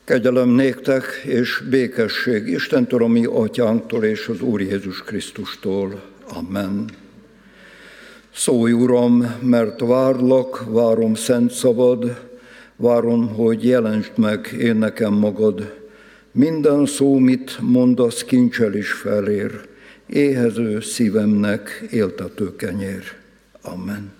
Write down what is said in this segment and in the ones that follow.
Kegyelem néktek és békesség Istentől, a mi atyánktól és az Úr Jézus Krisztustól. Amen. Szólj, Uram, mert várlak, várom szent szavad, várom, hogy jelentsd meg én nekem magad. Minden szó, mit mondasz, kincsel is felér, éhező szívemnek éltető kenyér. Amen.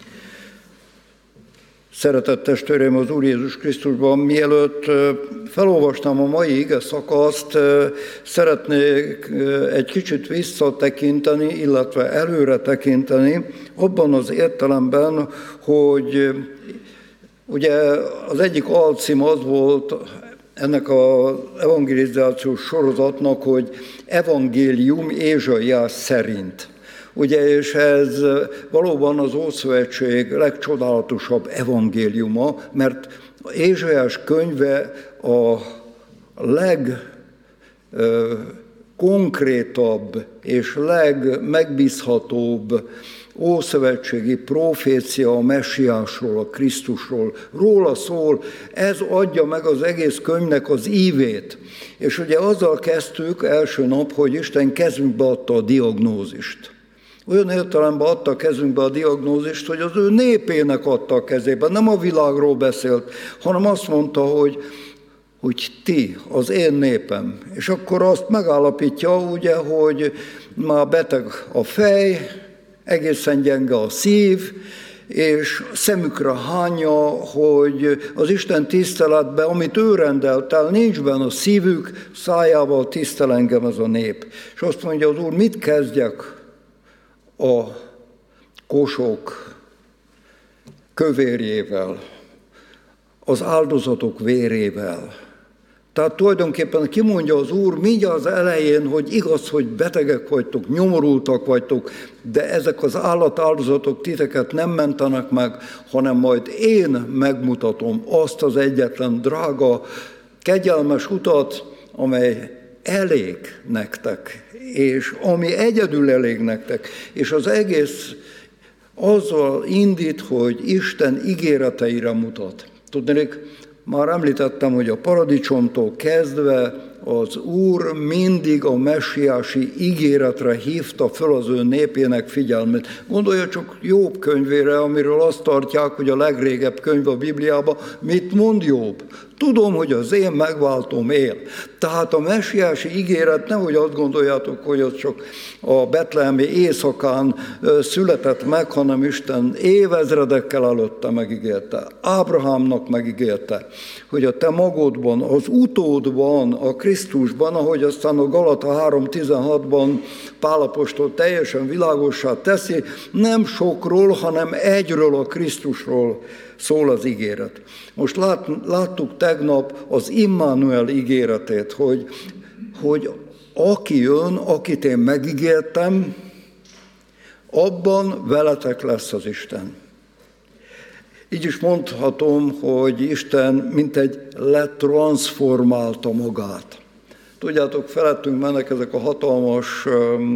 Szeretett testvéreim az Úr Jézus Krisztusban, mielőtt felolvastam a mai ige szakaszt, szeretnék egy kicsit visszatekinteni, illetve előre tekinteni, abban az értelemben, hogy ugye az egyik alcím az volt ennek az evangelizációs sorozatnak, hogy evangélium Ézsaiás szerint. Ugye, és ez valóban az Ószövetség legcsodálatosabb evangéliuma, mert Ézsaiás könyve a legkonkrétabb és legmegbízhatóbb ószövetségi profécia a Messiásról, a Krisztusról. Róla szól, ez adja meg az egész könyvnek az ívét. És ugye azzal kezdtük első nap, hogy Isten kezünkbe adta a diagnózist. Olyan értelemben adta a kezünkbe a diagnózist, hogy az ő népének adta a kezébe. Nem a világról beszélt, hanem azt mondta, hogy ti, az én népem. És akkor azt megállapítja, ugye, hogy már beteg a fej, egészen gyenge a szív, és szemükre hányja, hogy az Isten tiszteletben, amit ő rendelt el, nincs benne a szívük, szájával tisztel engem ez a nép. És azt mondja az Úr, mit kezdjek a kosok kövérjével, az áldozatok vérével. Tehát tulajdonképpen kimondja az Úr mindjárt az elején, hogy igaz, hogy betegek vagytok, nyomorultak vagytok, de ezek az állatáldozatok titeket nem mentenek meg, hanem majd én megmutatom azt az egyetlen drága, kegyelmes utat, amely elég nektek, és ami egyedül elég nektek, és az egész azzal indít, hogy Isten ígéreteire mutat. Tudnék, már említettem, hogy a paradicsomtól kezdve az Úr mindig a messiási ígéretre hívta föl az ő népének figyelmét. Gondolja csak Jobb könyvére, amiről azt tartják, hogy a legrégebb könyv a Bibliában. Mit mond Jobb? Tudom, hogy az én megváltóm él. Tehát a messiási ígéret, nehogy azt gondoljátok, hogy az csak a betlehemi éjszakán született meg, hanem Isten évezredekkel előtte megígérte. Ábrahámnak megígérte, hogy a te magodban, az utódban, a Krisztusban, ahogy aztán a Galata 3.16-ban Pál apostol teljesen világossá teszi, nem sokról, hanem egyről, a Krisztusról szól az ígéret. Most láttuk tegnap az Immanuel ígéretét, hogy aki jön, akit én megígértem, abban veletek lesz az Isten. Így is mondhatom, hogy Isten mintegy letranszformálta magát. Tudjátok, felettünk mennek ezek a hatalmas,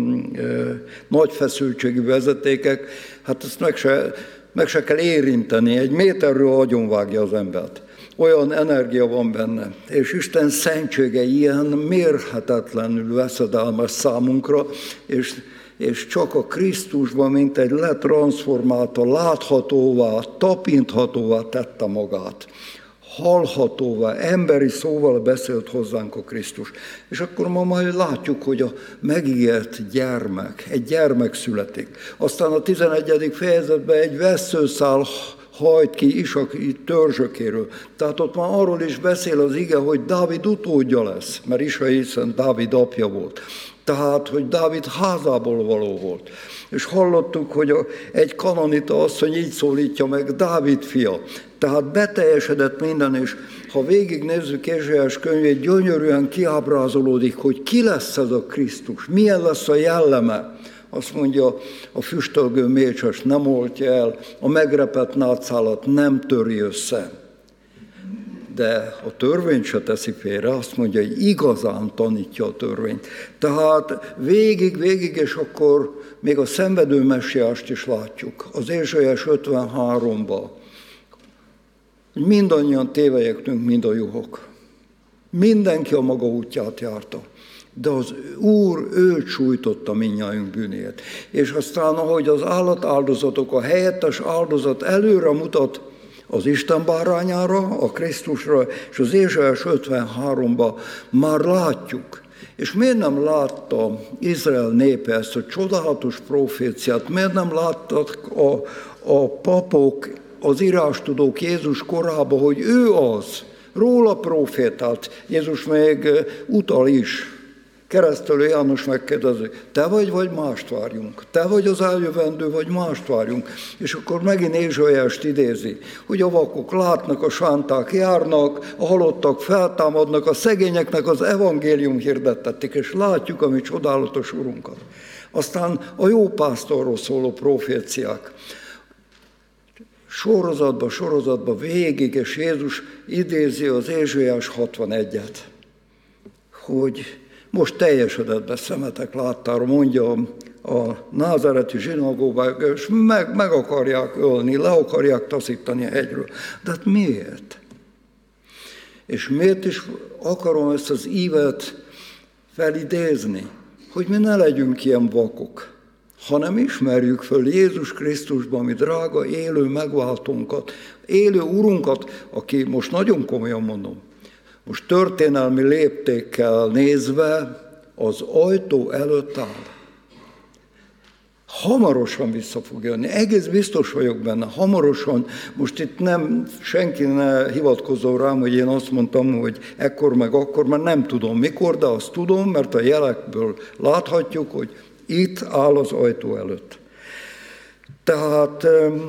nagy feszültségű vezetékek, hát ezt meg se kell érinteni, egy méterről agyonvágja az embert. Olyan energia van benne, és Isten szentsége ilyen mérhetetlenül veszedelmes számunkra, és csak a Krisztusban, mint egy letranszformálta, láthatóvá, tapinthatóvá tette magát. Hallhatóvá, emberi szóval beszélt hozzánk a Krisztus. És akkor ma majd látjuk, hogy a megígért gyermek, egy gyermek születik. Aztán a 11. fejezetben egy vesszőszál hajt ki Isaki törzsökéről. Tehát ott már arról is beszél az ige, hogy Dávid utódja lesz, mert Isai hiszen Dávid apja volt. Tehát, hogy Dávid házából való volt. És hallottuk, hogy egy kanonita asszony így szólítja meg, Dávid fia. Tehát beteljesedett minden, és ha végignézzük Ézsaiás könyvét, gyönyörűen kiábrázolódik, hogy ki lesz ez a Krisztus, milyen lesz a jelleme. Azt mondja, a füstölgő mécses nem oltja el, a megrepett nátszálat nem töri össze. De a törvényt se teszi félre, azt mondja, hogy igazán tanítja a törvényt. Tehát végig, és akkor még a szenvedő messiást is látjuk. Az Ézsaiás 53-ban. Mindannyian tévejektünk, mind a juhok. Mindenki a maga útját járta. De az Úr őt sújtotta mindnyájunk bűnét. És aztán, ahogy az állatáldozatok, a helyettes áldozat előre mutat az Isten bárányára, a Krisztusra, és az Ézsaiás 53-ban már látjuk. És miért nem látta Izrael népe ezt a csodálatos proféciát? Miért nem láttak a papok, az írástudók Jézus korában, hogy ő az, róla profétált. Jézus még utal is. Keresztelő János megkérdezi, te vagy mást várjunk? Te vagy az eljövendő, vagy mást várjunk? És akkor megint Ézsaiást idézi, hogy a vakok látnak, a sánták járnak, a halottak feltámadnak, a szegényeknek az evangélium hirdettetik, és látjuk a mi csodálatos Urunkat. Aztán a jó pásztorról szóló proféciák. Sorozatba végig, és Jézus idézi az Ézsaiás 61-et, hogy most teljesedett be szemetek láttára, mondja a názáreti zsinagógában, és meg akarják ölni, le akarják taszítani a hegyről. De hát miért? És miért is akarom ezt az ívet felidézni? Hogy mi ne legyünk ilyen vakok, hanem ismerjük föl Jézus Krisztusban, mi drága élő megváltónkat, élő Urunkat, aki most nagyon komolyan mondom, most történelmi léptékkel nézve az ajtó előtt áll. Hamarosan vissza fog jönni. Egész biztos vagyok benne. Hamarosan, most itt nem, senki ne hivatkozzon rám, hogy én azt mondtam, hogy ekkor meg akkor, mert nem tudom mikor, de azt tudom, mert a jelekből láthatjuk, hogy itt áll az ajtó előtt. Tehát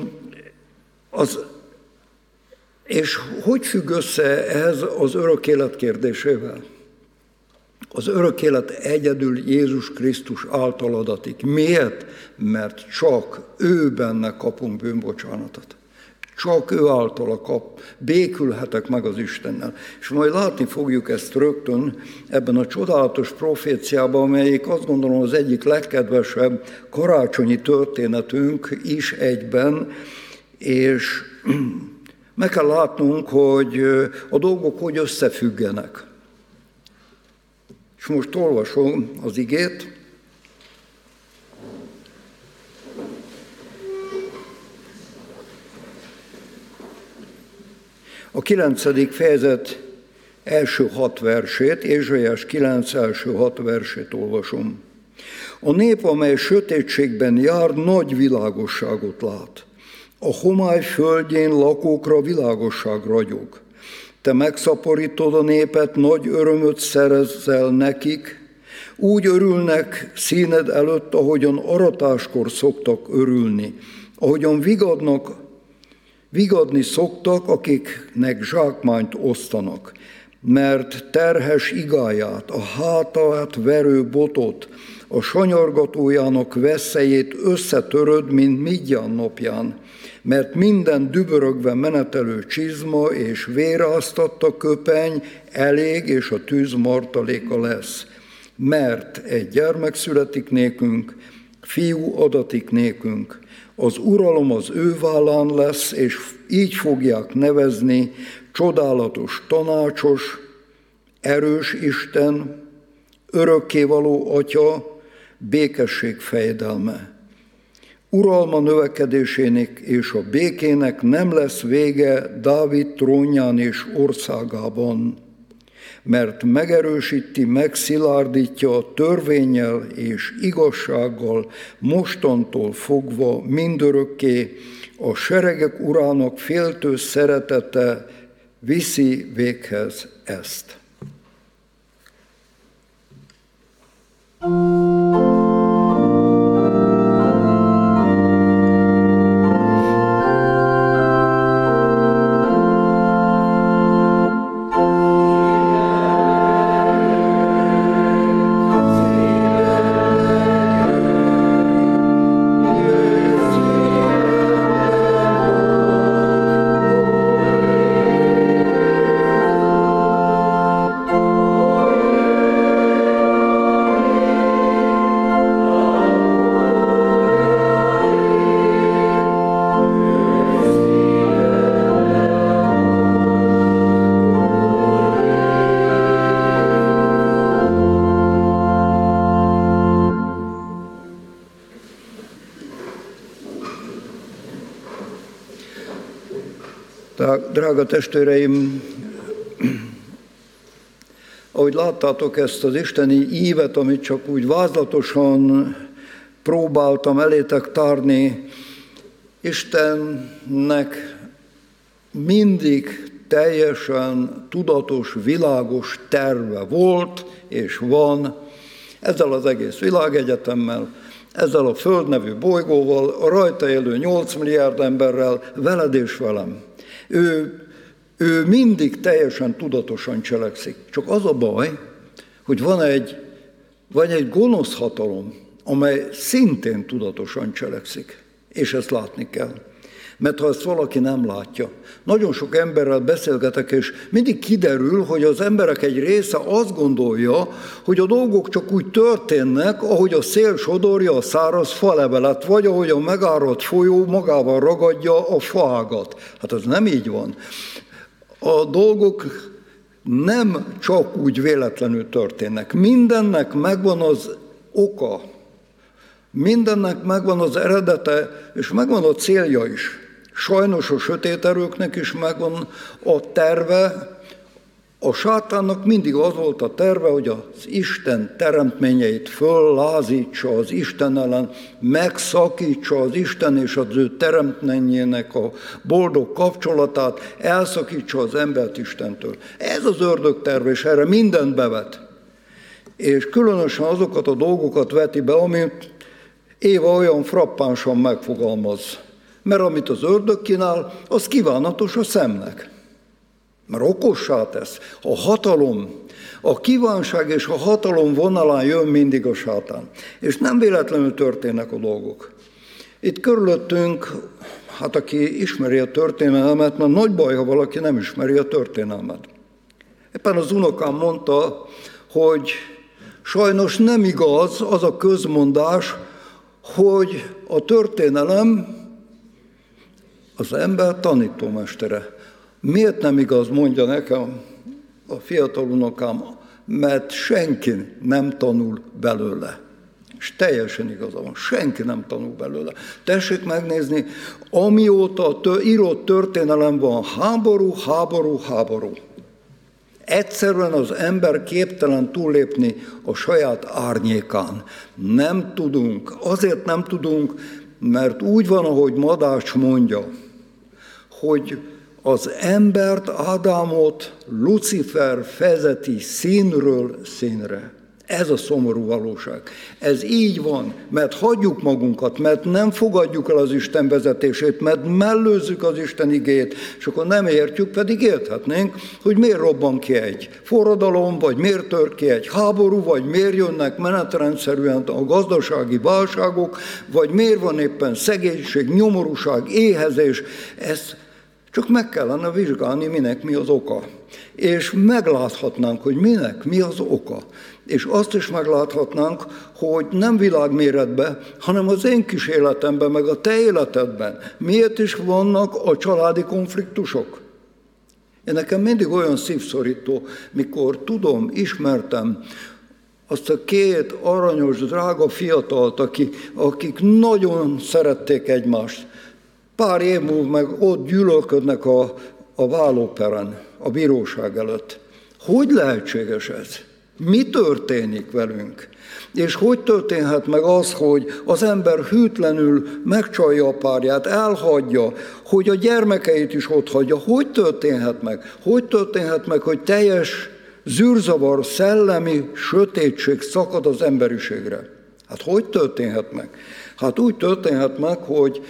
és hogy függ össze ez az örök élet kérdésével? Az örök élet egyedül Jézus Krisztus által adatik. Miért? Mert csak ő benne kapunk bűnbocsánatot. Csak ő általa békülhetek meg az Istennel. És majd látni fogjuk ezt rögtön ebben a csodálatos proféciában, amelyik azt gondolom az egyik legkedvesebb karácsonyi történetünk is egyben, és meg kell látnunk, hogy a dolgok hogy összefüggenek. És most olvasom az igét. A 9. fejezet első 6 versét, Ézsaiás 9 első 6 versét olvasom. A nép, amely sötétségben jár, nagy világosságot lát. A homály földjén lakókra világosság ragyog. Te megszaporítod a népet, nagy örömöt szerezzel nekik, úgy örülnek színed előtt, ahogyan aratáskor szoktak örülni, ahogyan vigadni szoktak, akiknek zsákmányt osztanak, mert terhes igáját, a hátát verő botot, a sanyargatójának veszélyét összetöröd, mint Midján napján, mert minden dübörögve menetelő csizma és véráztatta köpeny elég, és a tűz martaléka lesz. Mert egy gyermek születik nékünk, fiú adatik nékünk, az uralom az ő vállán lesz, és így fogják nevezni, csodálatos tanácsos, erős Isten, örökkévaló Atya, békesség fejedelme. Uralma növekedésének és a békének nem lesz vége Dávid trónján és országában, mert megerősíti, megszilárdítja a törvénnyel és igazsággal mostantól fogva mindörökké, a seregek urának féltő szeretete viszi véghez ezt. drága testvéreim, ahogy láttátok ezt az isteni ívet, amit csak úgy vázlatosan próbáltam elétek tárni, Istennek mindig teljesen tudatos, világos terve volt és van ezzel az egész világegyetemmel, ezzel a Föld nevű bolygóval, a rajta élő 8 milliárd emberrel, veled és velem. Ő mindig teljesen tudatosan cselekszik. Csak az a baj, hogy van egy gonosz hatalom, amely szintén tudatosan cselekszik. És ezt látni kell. Mert ha ezt valaki nem látja, nagyon sok emberrel beszélgetek, és mindig kiderül, hogy az emberek egy része azt gondolja, hogy a dolgok csak úgy történnek, ahogy a szél sodorja a száraz falevelet, vagy ahogy a megáradt folyó magával ragadja a faágat. Hát ez nem így van. A dolgok nem csak úgy véletlenül történnek. Mindennek megvan az oka, mindennek megvan az eredete, és megvan a célja is. Sajnos a sötét erőknek is megvan a terve. A sátánnak mindig az volt a terve, hogy az Isten teremtményeit föllázítsa az Isten ellen, megszakítsa az Isten és az ő teremtményének a boldog kapcsolatát, elszakítsa az embert Istentől. Ez az ördög terve, és erre mindent bevet. És különösen azokat a dolgokat veti be, amit Éva olyan frappánsan megfogalmaz. Mert amit az ördög kínál, az kívánatos a szemnek. Mert okossá tesz. A hatalom, a kívánság és a hatalom vonalán jön mindig a sátán. És nem véletlenül történnek a dolgok. Itt körülöttünk, hát aki ismeri a történelmet, mert nagy baj, ha valaki nem ismeri a történelmet. Éppen az unokám mondta, hogy sajnos nem igaz az a közmondás, hogy a történelem az ember tanítómestere. Miért nem igaz, mondja nekem a fiatal unokám, mert senki nem tanul belőle. És teljesen igaza van, senki nem tanul belőle. Tessék megnézni, amióta írott történelem van, háború, háború, háború. Egyszerűen az ember képtelen túllépni a saját árnyékán. Nem tudunk, azért nem tudunk, mert úgy van, ahogy Madách mondja, hogy az embert, Ádámot Lucifer vezeti színről színre. Ez a szomorú valóság. Ez így van, mert hagyjuk magunkat, mert nem fogadjuk el az Isten vezetését, mert mellőzzük az Isten igét, és akkor nem értjük, pedig érthetnénk, hogy miért robban ki egy forradalom, vagy miért tör ki egy háború, vagy miért jönnek menetrendszerűen a gazdasági válságok, vagy miért van éppen szegénység, nyomorúság, éhezés. Ezt csak meg kellene vizsgálni, minek mi az oka. És megláthatnánk, hogy minek mi az oka. És azt is megláthatnánk, hogy nem világméretben, hanem az én kis életemben, meg a te életedben miért is vannak a családi konfliktusok. Én nekem mindig olyan szívszorító, mikor tudom, ismertem azt a két aranyos, drága fiatalt, akik nagyon szerették egymást. Pár év múlva meg ott gyűlölködnek a vállóperen, a bíróság előtt. Hogy lehetséges ez? Mi történik velünk? És hogy történhet meg az, hogy az ember hűtlenül megcsalja a párját, elhagyja, hogy a gyermekeit is otthagyja? Hogy történhet meg? Hogy történhet meg, hogy teljes zűrzavar, szellemi sötétség szakad az emberiségre? Hát hogy történhet meg? Hát úgy történhet meg, hogy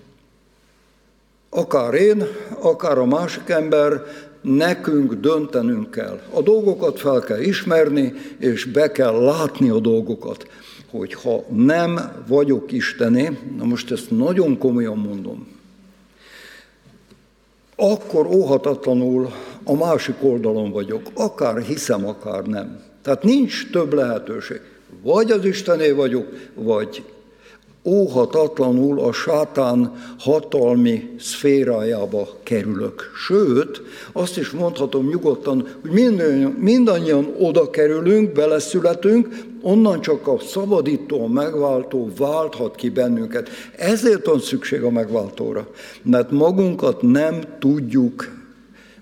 akár én, akár a másik ember, nekünk döntenünk kell. A dolgokat fel kell ismerni, és be kell látni a dolgokat. Hogy ha nem vagyok Istené, na most ezt nagyon komolyan mondom, akkor óhatatlanul a másik oldalon vagyok. Akár hiszem, akár nem. Tehát nincs több lehetőség. Vagy az Istené vagyok, vagy óhatatlanul a sátán hatalmi szférájába kerülök. Sőt, azt is mondhatom nyugodtan, hogy mindannyian oda kerülünk, beleszületünk, onnan csak a szabadító, a megváltó válthat ki bennünket. Ezért van szükség a megváltóra, mert magunkat nem tudjuk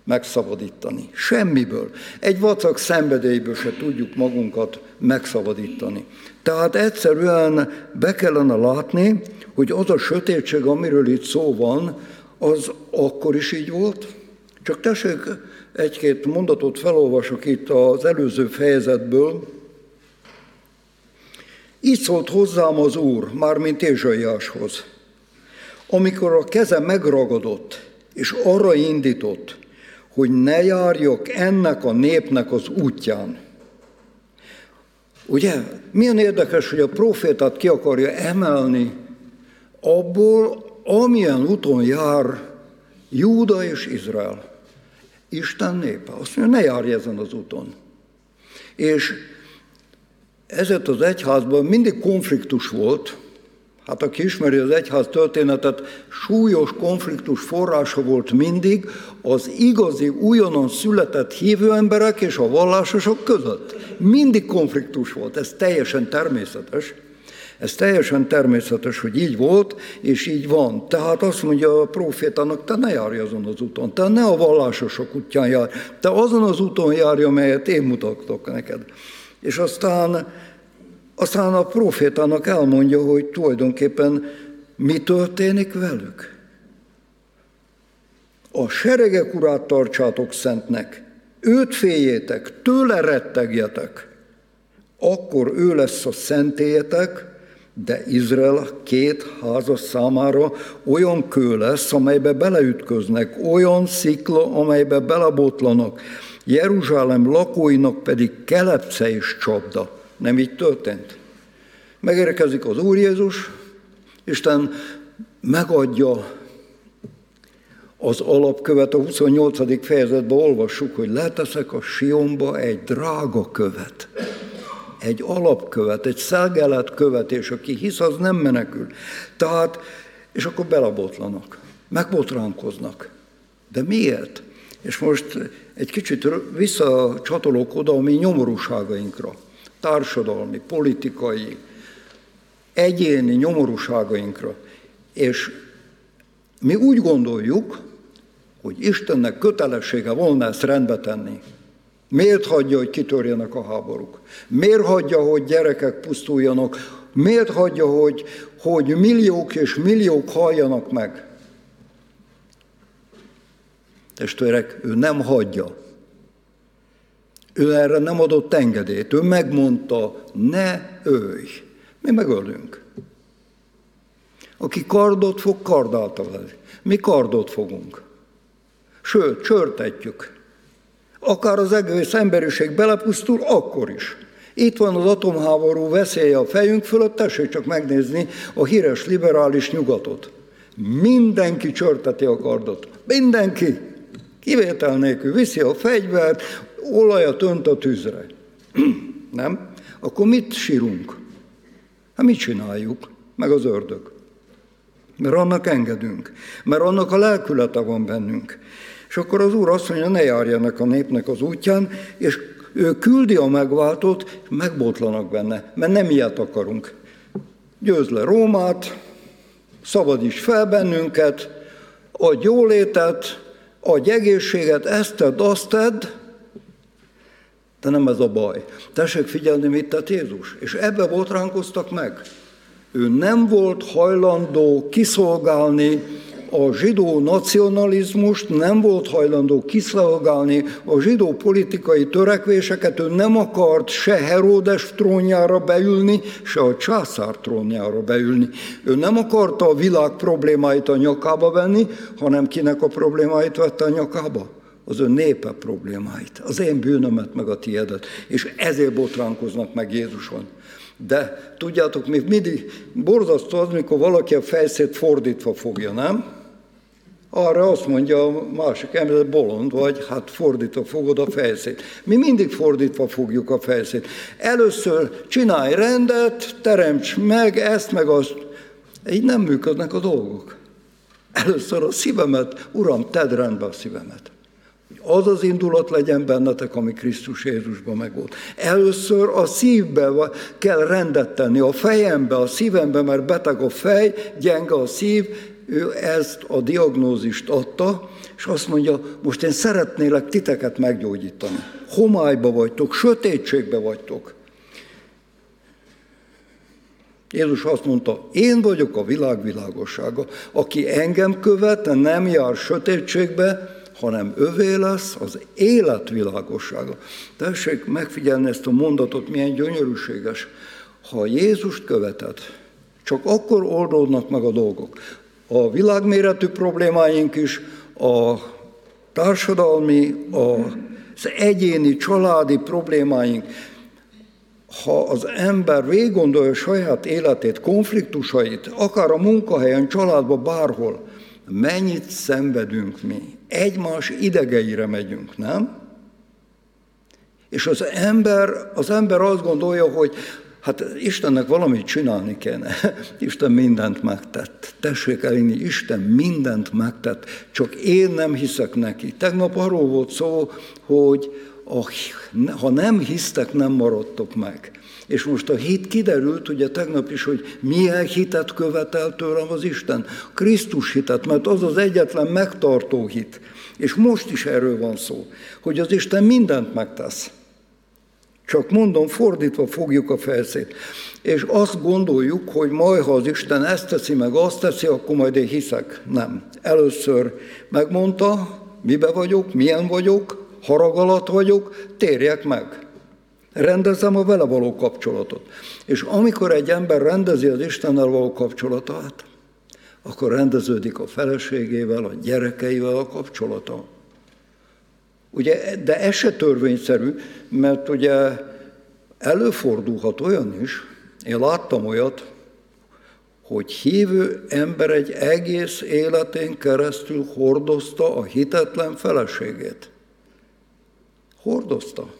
megszabadítani. Semmiből. Egy vacak szenvedélyből se tudjuk magunkat megszabadítani. Tehát egyszerűen be kellene látni, hogy az a sötétség, amiről itt szó van, az akkor is így volt. Csak tessék, egy-két mondatot felolvasok itt az előző fejezetből. Így szólt hozzám az Úr, mármint Ézsaiáshoz, amikor a keze megragadott, és arra indított, hogy ne járjak ennek a népnek az útján. Ugye, milyen érdekes, hogy a prófétát ki akarja emelni abból, amilyen úton jár Júda és Izrael. Isten népe. Azt mondja, ne járj ezen az úton. És ezért az egyházban mindig konfliktus volt. Hát aki ismeri az egyház történetet, súlyos konfliktus forrása volt mindig az igazi, újonnan született hívő emberek és a vallásosok között. Mindig konfliktus volt, ez teljesen természetes. Ez teljesen természetes, hogy így volt, és így van. Tehát azt mondja a prófétának, te ne járj azon az úton, te ne a vallásosok útján járj, te azon az úton járj, amelyet én mutatok neked. És aztán a prófétának elmondja, hogy tulajdonképpen mi történik velük. A seregek urát tartsátok szentnek, őt féljétek, tőle rettegjetek, akkor ő lesz a szentélyetek, de Izrael két háza számára olyan kő lesz, amelybe beleütköznek, olyan szikla, amelybe belebotlanak, Jeruzsálem lakóinak pedig kelepce és csapda. Nem így történt. Megérkezik az Úr Jézus, Isten megadja az alapkövet, a 28. fejezetben olvassuk, hogy leteszek a Sionba egy drága követ, egy alapkövet, egy szelgelet követ, és aki hisz, az nem menekül. Tehát, és akkor belebotlanak, megbotránkoznak. De miért? És most egy kicsit visszacsatolok oda a mi nyomorúságainkra, társadalmi, politikai, egyéni nyomorúságainkra. És mi úgy gondoljuk, hogy Istennek kötelessége volna ezt rendbe tenni. Miért hagyja, hogy kitörjenek a háborúk? Miért hagyja, hogy gyerekek pusztuljanak? Miért hagyja, hogy milliók és milliók haljanak meg? Testvérek, ő nem hagyja. Ő erre nem adott engedélyt. Ő megmondta, ne ölj. Mi megölünk. Aki kardot fog, kardálta vele. Mi kardot fogunk. Sőt, csörtetjük. Akár az egész emberiség belepusztul, akkor is. Itt van az atomháború veszélye a fejünk fölött, tessék csak megnézni a híres liberális nyugatot. Mindenki csörteti a kardot. Mindenki. Kivétel nélkül viszi a fegyvert, olajat önt a tűzre. Nem? Akkor mit sírunk? Hát mit csináljuk? Meg az ördög. Mert annak engedünk. Mert annak a lelkülete van bennünk. És akkor az Úr azt mondja, ne járjanak a népnek az útján, és ő küldi a megváltót, megbotlanak benne, mert nem ilyet akarunk. Győzd le Rómát, szabadíts fel bennünket, adj jólétet, adj egészséget, ezt tedd, azt tedd, de nem ez a baj. Tessék figyelni, mit tett Jézus. És ebbe botránkoztak meg. Ő nem volt hajlandó kiszolgálni a zsidó nacionalizmust, nem volt hajlandó kiszolgálni a zsidó politikai törekvéseket, ő nem akart se Heródes trónjára beülni, se a császár trónjára beülni. Ő nem akarta a világ problémáit a nyakába venni, hanem kinek a problémáit vette a nyakába? Az ő népe problémáit, az én bűnömet, meg a tiédet. És ezért botránkoznak meg Jézuson. De tudjátok, még mindig borzasztó az, mikor valaki a fejszét fordítva fogja, nem? Arra azt mondja a másik ember, bolond vagy, hát fordítva fogod a fejszét. Mi mindig fordítva fogjuk a fejszét. Először csinálj rendet, teremts meg ezt, meg azt. Így nem működnek a dolgok. Először a szívemet, Uram, tedd rendbe a szívemet. Az az indulat legyen bennetek, ami Krisztus Jézusban megvolt. Először a szívbe kell rendet tenni, a fejembe, a szívembe, mert beteg a fej, gyenge a szív, ő ezt a diagnózist adta, és azt mondja, most én szeretnélek titeket meggyógyítani. Homályba vagytok, sötétségbe vagytok. Jézus azt mondta, én vagyok a világ világossága. Aki engem követ, nem jár sötétségbe, hanem övé lesz az élet világossága. Tessék megfigyelni ezt a mondatot, milyen gyönyörűséges. Ha Jézust követed, csak akkor oldódnak meg a dolgok. A világméretű problémáink is, a társadalmi, az egyéni, családi problémáink, ha az ember végiggondolja saját életét, konfliktusait, akár a munkahelyen, családban, bárhol, mennyit szenvedünk mi? Egymás idegeire megyünk, nem? És az ember azt gondolja, hogy hát Istennek valamit csinálni kéne. Isten mindent megtett. Tessék elhinni, Isten mindent megtett, csak én nem hiszek neki. Tegnap arról volt szó, hogy ha nem hisztek, nem maradtok meg. És most a hit kiderült, ugye tegnap is, hogy milyen hitet követel tőlem az Isten. Krisztus hitet, mert az az egyetlen megtartó hit. És most is erről van szó, hogy az Isten mindent megtesz. Csak mondom, fordítva fogjuk a fejszét. És azt gondoljuk, hogy majd, ha az Isten ezt teszi, meg azt teszi, akkor majd én hiszek. Nem. Először megmondta, mibe vagyok, milyen vagyok, harag alatt vagyok, térjek meg. Rendezzem a vele való kapcsolatot. És amikor egy ember rendezi az Istennel való kapcsolatát, akkor rendeződik a feleségével, a gyerekeivel a kapcsolata. Ugye, de ez se törvényszerű, mert ugye előfordulhat olyan is, én láttam olyat, hogy hívő ember egy egész életén keresztül hordozta a hitetlen feleségét. Hordozta.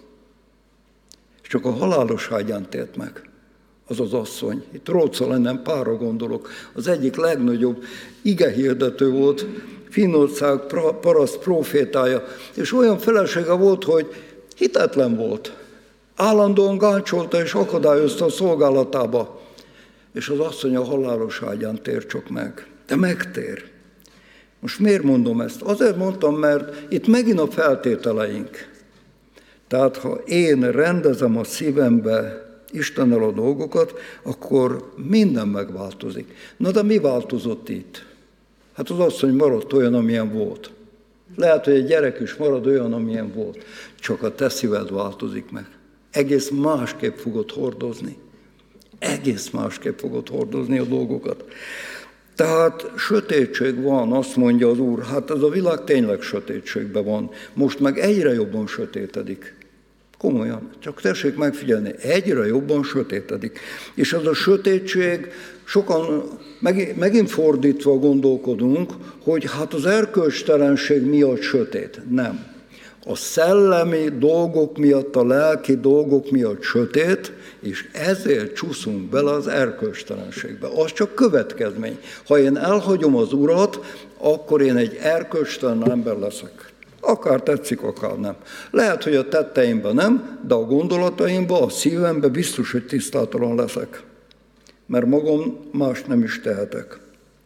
És csak a halálos ágyán tért meg. Az az asszony. Itt Rócalenem párra gondolok. Az egyik legnagyobb igehirdető volt, Finnország paraszt prófétája. És olyan felesége volt, hogy hitetlen volt. Állandóan gáncsolta és akadályozta a szolgálatába. És az asszony a halálos ágyán tér csak meg. De megtér. Most miért mondom ezt? Azért mondtam, mert itt megint a feltételeink. Tehát ha én rendezem a szívembe Istennel a dolgokat, akkor minden megváltozik. Na de mi változott itt? Hát az asszony maradt olyan, amilyen volt. Lehet, hogy egy gyerek is marad olyan, amilyen volt. Csak a te szíved változik meg. Egész másképp fogod hordozni. Egész másképp fogod hordozni a dolgokat. Tehát sötétség van, azt mondja az Úr, hát ez a világ tényleg sötétségben van. Most meg egyre jobban sötétedik. Komolyan, csak tessék megfigyelni, egyre jobban sötétedik. És ez a sötétség, sokan megint fordítva gondolkodunk, hogy hát az erkölcstelenség miatt sötét. Nem. A szellemi dolgok miatt, a lelki dolgok miatt sötét, és ezért csúszunk bele az erkölcstelenségbe. Az csak következmény. Ha én elhagyom az Urat, akkor én egy erkölcstelen ember leszek. Akár tetszik, akár nem. Lehet, hogy a tetteimben nem, de a gondolataimban, a szívemben biztos, hogy tisztátalan leszek. Mert magam más nem is tehetek.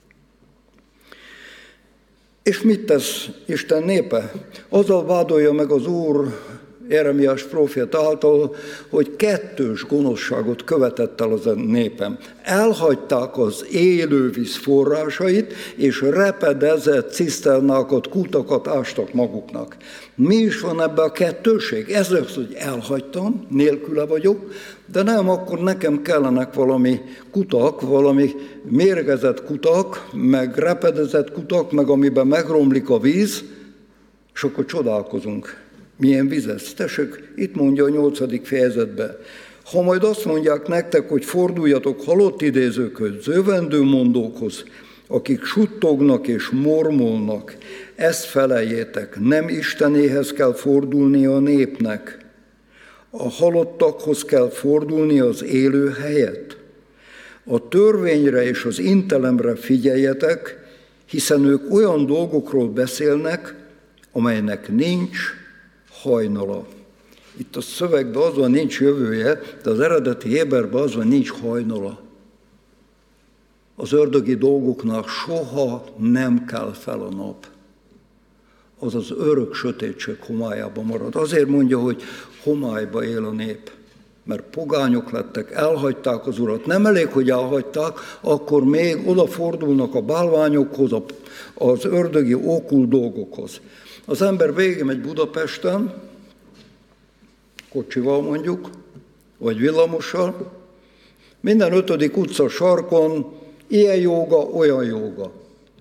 És mit tesz Isten népe? Azzal vádolja meg az Úr Jeremiás prófét által, hogy kettős gonoszságot követett el az a népem. Elhagyták az élő víz forrásait, és repedezett ciszternákat, kutakat ástak maguknak. Mi is van ebben a kettőség? Ez az, hogy elhagytam, nélküle vagyok, de nem, akkor nekem kellenek valami kutak, valami mérgezett kutak, meg repedezett kutak, meg amiben megromlik a víz, és akkor csodálkozunk. Milyen víz ez? Tessék, itt mondja a 8. fejezetben. Ha majd azt mondják nektek, hogy forduljatok halott idézőkhöz, zövendőmondókhoz, akik suttognak és mormolnak, ezt feleljétek, nem Istenéhez kell fordulni a népnek. A halottakhoz kell fordulni az élő helyet. A törvényre és az intelemre figyeljetek, hiszen ők olyan dolgokról beszélnek, amelynek nincs hajnala. Itt a szövegben az van, nincs jövője, de az eredeti héberben az van, nincs hajnala. az ördögi dolgoknak soha nem kell fel a nap. Az az örök sötétség homályában marad. Azért mondja, hogy homályba él a nép, mert pogányok lettek, elhagyták az Urat. Nem elég, hogy elhagyták, akkor még odafordulnak a bálványokhoz, az ördögi okkult dolgokhoz. Az ember végigmegy Budapesten, kocsival mondjuk, vagy villamossal, minden 5. utca sarkon ilyen jóga, olyan jóga.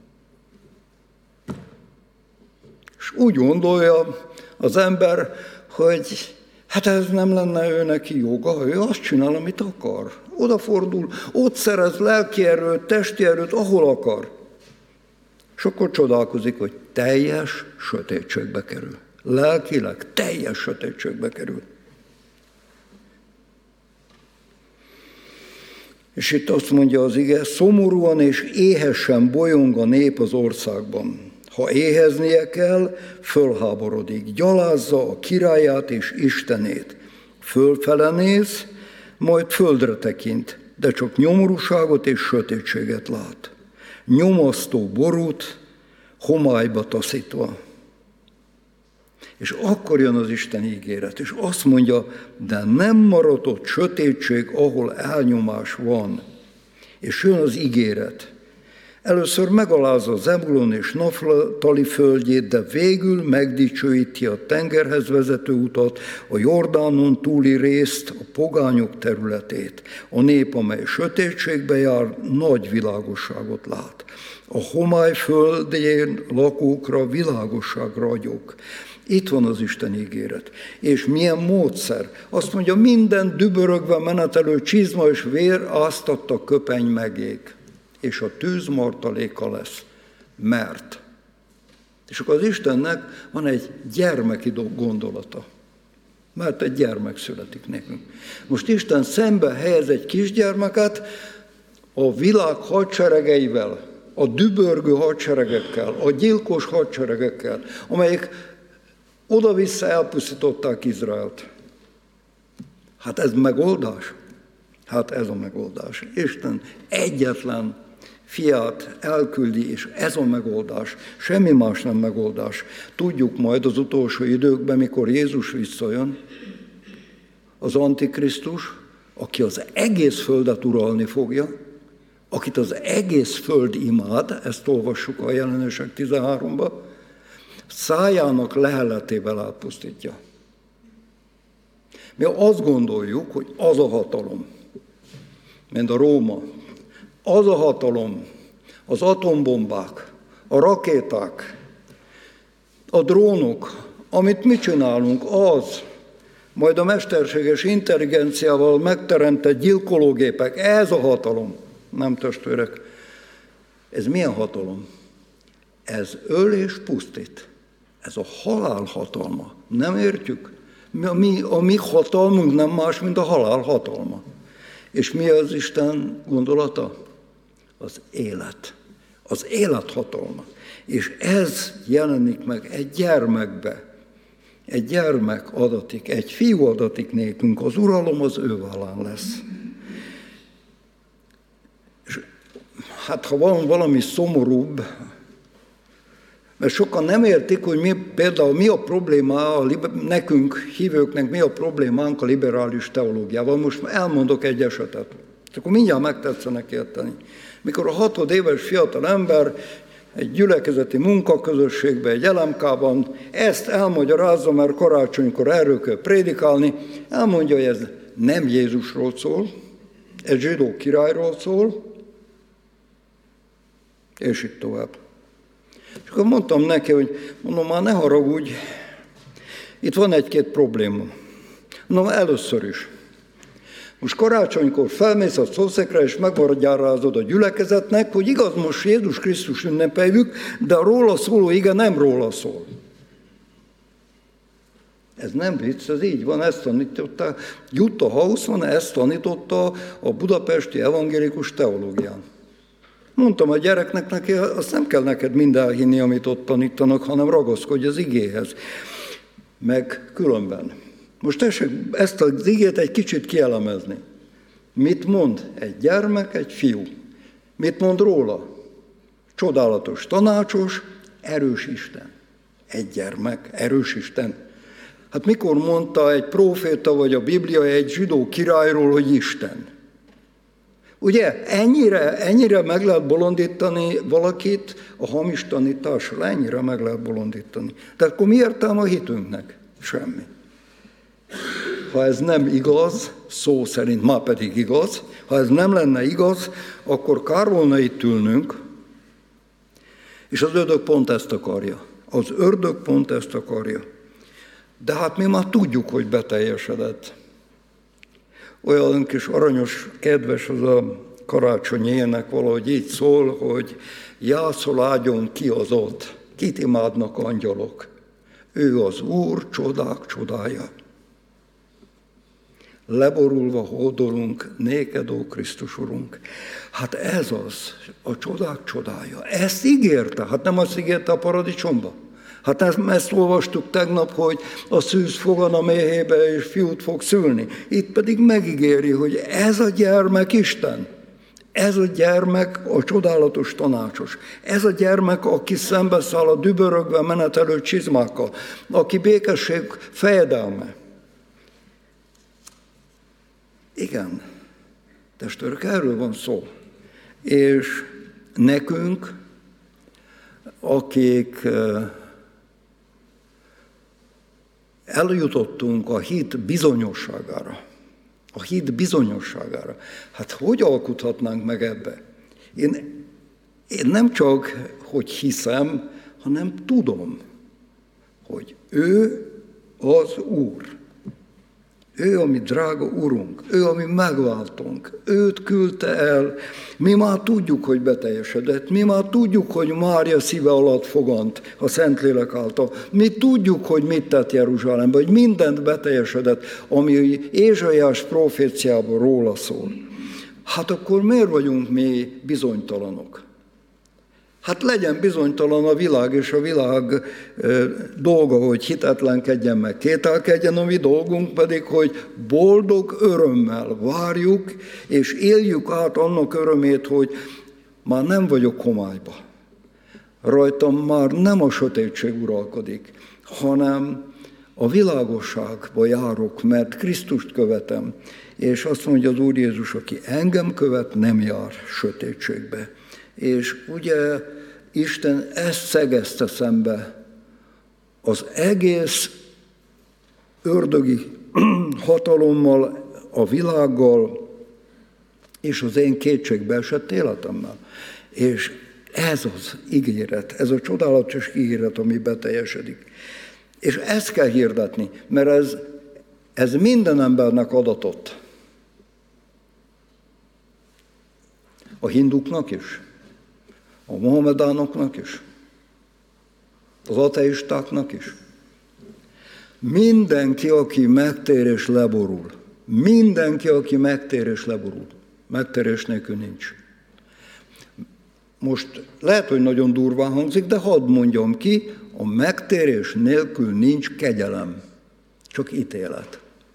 És úgy gondolja az ember, hogy hát ez nem lenne ő neki jóga, ő azt csinál, amit akar. Odafordul, ott szerez lelki erőt, testi erőt, ahol akar. És akkor csodálkozik, hogy teljes sötétségbe kerül. Lelkileg teljes sötétségbe kerül. És itt azt mondja az ige, szomorúan és éhesen bolyong a nép az országban. Ha éheznie kell, fölháborodik, gyalázza a királyát és Istenét. Fölfele néz, majd földre tekint, de csak nyomorúságot és sötétséget lát. Nyomasztó borút, homályba taszítva. És akkor jön az Isten ígéret, és azt mondja, de nem maradt ott sötétség, ahol elnyomás van. És jön az ígéret. Először megalázza Zebulon és Naftali földjét, de végül megdicsőíti a tengerhez vezető utat, a Jordánon túli részt, a pogányok területét. A nép, amely sötétségbe jár, nagy világosságot lát. A homály földjén lakókra világosság ragyog. Itt van az Isten ígéret. És milyen módszer? Azt mondja, minden dübörögve menetelő csizma és vér áztatta köpeny megég. És a tűz martaléka lesz. Mert. És akkor az Istennek van egy gyermeki gondolata. Mert egy gyermek születik nekünk. Most Isten szembe helyez egy kisgyermeket a világ hadseregeivel, a dübörgő hadseregekkel, a gyilkos hadseregekkel, amelyek oda-vissza elpusztították Izraelt. Hát ez megoldás? Hát ez a megoldás. Isten egyetlen fiát elküldi, és ez a megoldás. Semmi más nem megoldás. Tudjuk majd az utolsó időkben, mikor Jézus visszajön, az Antikrisztus, aki az egész földet uralni fogja, akit az egész föld imád, ezt olvassuk a Jelenések 13-ban, szájának leheletével elpusztítja. Mi azt gondoljuk, hogy az a hatalom, mint a Róma, az a hatalom, az atombombák, a rakéták, a drónok, amit mi csinálunk, az, majd a mesterséges intelligenciával megteremtett gyilkológépek, ez a hatalom. Nem testvérek, ez milyen hatalom? Ez öl és pusztít. Ez a halál hatalma. Nem értjük? A mi hatalmunk nem más, mint a halál hatalma. És mi az Isten gondolata? Az élet. Az élet hatalma. És ez jelenik meg egy gyermekbe. Egy gyermek adatik, egy fiú adatik nékünk, az uralom az ő vállán lesz. És hát ha van valami szomorúbb, mert sokan nem értik, hogy például mi a probléma, nekünk, hívőknek mi a problémánk a liberális teológiával. Most elmondok egy esetet. Akkor mindjárt megtetszenek érteni. Mikor a 6 éves fiatal ember egy gyülekezeti munkaközösségben, egy LMK-ban ezt elmagyarázza, mert karácsonykor erről kell prédikálni, elmondja, hogy ez nem Jézusról szól, ez zsidó királyról szól, és itt tovább. És akkor mondtam neki, hogy mondom, már ne haragudj, itt van egy-két probléma. Mondom, először is. Most karácsonykor felmész a szószékre, és megmagyarázod a gyülekezetnek, hogy igaz, most Jézus Krisztus ünnepeljük, de a róla szóló ige nem róla szól. Ez nem vicc, ez így van, ezt tanította, Jutta Hausmann ezt tanította a budapesti evangélikus teológián. Mondtam a gyereknek, neki azt nem kell neked mind elhinni, amit ott tanítanak, hanem ragaszkodj az igéhez. Meg különben. Most tessék ezt az igét egy kicsit kielemezni. Mit mond egy gyermek, egy fiú? Mit mond róla? Csodálatos, tanácsos, erős Isten. Egy gyermek, erős Isten. Hát mikor mondta egy próféta vagy a Biblia egy zsidó királyról, hogy Isten? Ugye, ennyire meg lehet bolondítani valakit a hamis tanítással, ennyire meg lehet bolondítani. Tehát akkor mi értelme a hitünknek? Semmi. Ha ez nem igaz, szó szerint már pedig igaz, ha ez nem lenne igaz, akkor kár volna itt ülnünk, és az ördög pont ezt akarja. Az ördög pont ezt akarja. De hát mi már tudjuk, hogy beteljesedett. Olyan kis aranyos, kedves az a karácsonyi ének, valahogy így szól, hogy jászol ágyon ki az ott, kit imádnak angyalok. Ő az Úr, csodák csodája. Leborulva hódolunk, néked, ó Krisztus Urunk. Hát ez az, a csodák csodája. Ezt ígérte, hát nem azt ígérte a paradicsomba. Hát ezt olvastuk tegnap, hogy a szűz fogan a méhébe, és fiút fog szülni. Itt pedig megígéri, hogy ez a gyermek Isten. Ez a gyermek a csodálatos tanácsos. Ez a gyermek, aki szembeszáll a dübörögve menetelő csizmákkal. Aki békesség fejedelme. Igen, testvérek, erről van szó. És nekünk, akik eljutottunk a hit bizonyosságára, hát hogy alkuthatnánk meg ebbe? Én nem csak, hogy hiszem, hanem tudom, hogy ő az Úr. Ő a mi drága Urunk, ő a mi megváltónk, őt küldte el. Mi már tudjuk, hogy beteljesedett, mi már tudjuk, hogy Mária szíve alatt fogant a Szentlélek által. Mi tudjuk, hogy mit tett Jeruzsálemben, hogy mindent beteljesedett, ami Ézsaiás proféciában róla szól. Hát akkor miért vagyunk mi bizonytalanok? Hát legyen bizonytalan a világ, és a világ dolga, hogy hitetlenkedjen meg, kételkedjen, a mi dolgunk pedig, hogy boldog örömmel várjuk, és éljük át annak örömét, hogy már nem vagyok homályba. Rajtam már nem a sötétség uralkodik, hanem a világosságba járok, mert Krisztust követem. És azt mondja az Úr Jézus, aki engem követ, nem jár sötétségbe. És ugye Isten ezt szegezte szembe az egész ördögi hatalommal, a világgal, és az én kétségbe esett életemmel. És ez az ígéret, ez a csodálatos ígéret, ami beteljesedik. És ezt kell hirdetni, mert ez minden embernek adatott. A hinduknak is, a mohamedánoknak is, az ateistáknak is. Mindenki, aki megtér és leborul. Mindenki, aki megtér és leborul. Megtérés nélkül nincs. Most lehet, hogy nagyon durván hangzik, de hadd mondjam ki, a megtérés nélkül nincs kegyelem, csak ítélet.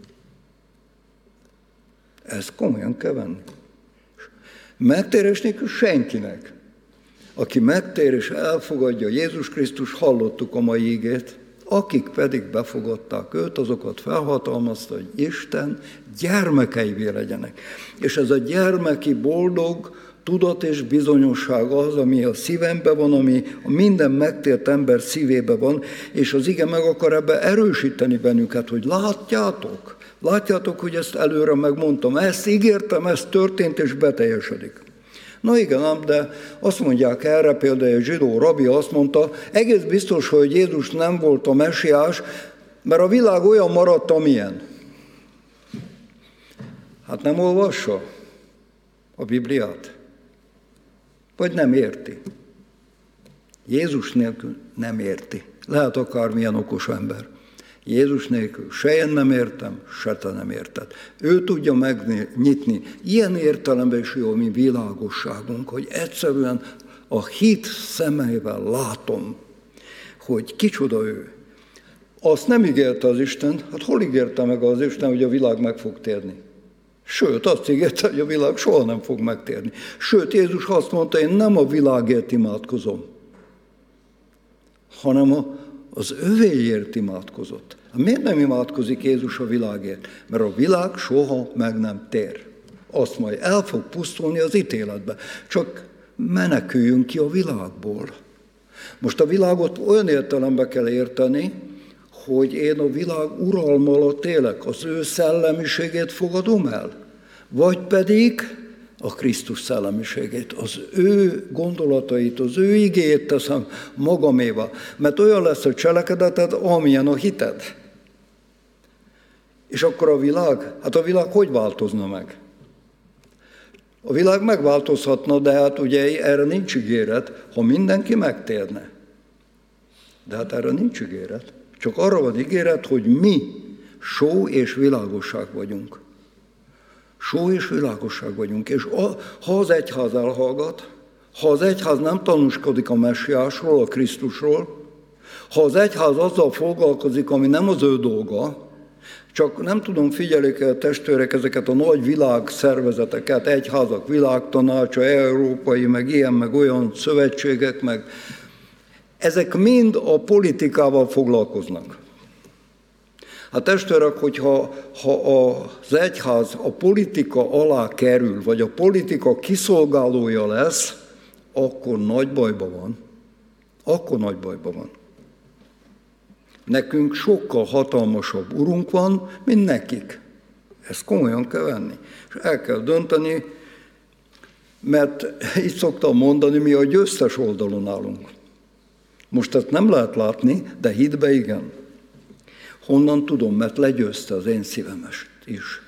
Ezt komolyan kell venni. Megtérés nélkül senkinek. Aki megtér és elfogadja Jézus Krisztus, hallottuk a mai igét, akik pedig befogadták őt, azokat felhatalmazta, hogy Isten gyermekeivé legyenek. És ez a gyermeki boldog tudat és bizonyosság az, ami a szívemben van, ami a minden megtért ember szívében van, és az ige meg akar ebbe erősíteni bennünket, hogy látjátok, hogy ezt előre megmondtam, ezt ígértem, ez történt és beteljesedik. Na igen, ám, de azt mondják erre, például egy zsidó rabbi azt mondta, egész biztos, hogy Jézus nem volt a mesiás, mert a világ olyan maradt, amilyen. Hát nem olvassa a Bibliát? Vagy nem érti? Jézus nélkül nem érti. Lehet akármilyen okos ember. Jézus nélkül se én nem értem, se te nem érted. Ő tudja megnyitni. Ilyen értelemben is jó a mi világosságunk, hogy egyszerűen a hit szemeivel látom, hogy kicsoda ő. Azt nem ígérte az Isten, hát hol ígérte meg az Isten, hogy a világ meg fog térni? Sőt, azt ígérte, hogy a világ soha nem fog megtérni. Sőt, Jézus azt mondta, én nem a világért imádkozom, hanem az övéért imádkozott. Miért nem imádkozik Jézus a világért? Mert a világ soha meg nem tér. Azt majd el fog pusztulni az ítéletbe. Csak meneküljünk ki a világból. Most a világot olyan értelembe kell érteni, hogy én a világ uralma alatt élek, az ő szellemiségét fogadom el, vagy pedig a Krisztus szellemiségét, az ő gondolatait, az ő igéjét teszem magaméva, mert olyan lesz a cselekedeted, amilyen a hited. És akkor a világ hogy változna meg? A világ megváltozhatna, de hát ugye erre nincs ígéret, ha mindenki megtérne. De hát erre nincs ígéret. Csak arra van ígéret, hogy mi só és világosság vagyunk. Só és világosság vagyunk. És ha az egyház elhallgat, ha az egyház nem tanúskodik a messiásról, a Krisztusról, ha az egyház azzal foglalkozik, ami nem az ő dolga, csak nem tudom, figyelik el testvérek ezeket a nagy világszervezeteket, egyházak, világtanácsa, európai, meg ilyen, meg olyan szövetségek, meg ezek mind a politikával foglalkoznak. Hát testvérek, hogyha az egyház a politika alá kerül, vagy a politika kiszolgálója lesz, akkor nagy bajban van. Akkor nagy bajban van. Nekünk sokkal hatalmasabb urunk van, mint nekik. Ezt komolyan kell venni. És el kell dönteni, mert így szoktam mondani, mi a győztes oldalon állunk. Most ezt nem lehet látni, de hitbe igen. Honnan tudom, mert legyőzte az én szívemet is.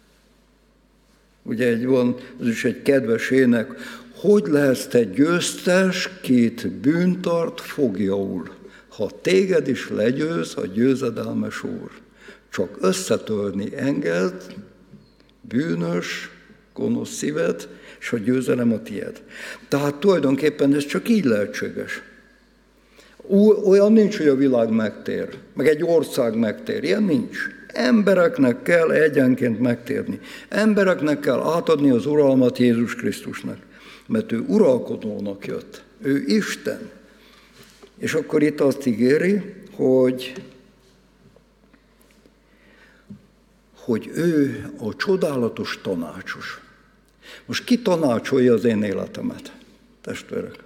Ugye ez is egy kedves ének, hogy lehetsz te győztes, két bűntart fogjaul, ha téged is legyőz a győzedelmes Úr. Csak összetörni enged, bűnös, gonosz szíved, és a győzelem a tied. Tehát tulajdonképpen ez csak így lehetséges. Olyan nincs, hogy a világ megtér, meg egy ország megtér, ilyen nincs. Embereknek kell egyenként megtérni. Embereknek kell átadni az uralmat Jézus Krisztusnak, mert ő uralkodónak jött, ő Isten. És akkor itt azt ígéri, hogy ő a csodálatos tanácsos. Most ki tanácsolja az én életemet, testvérek?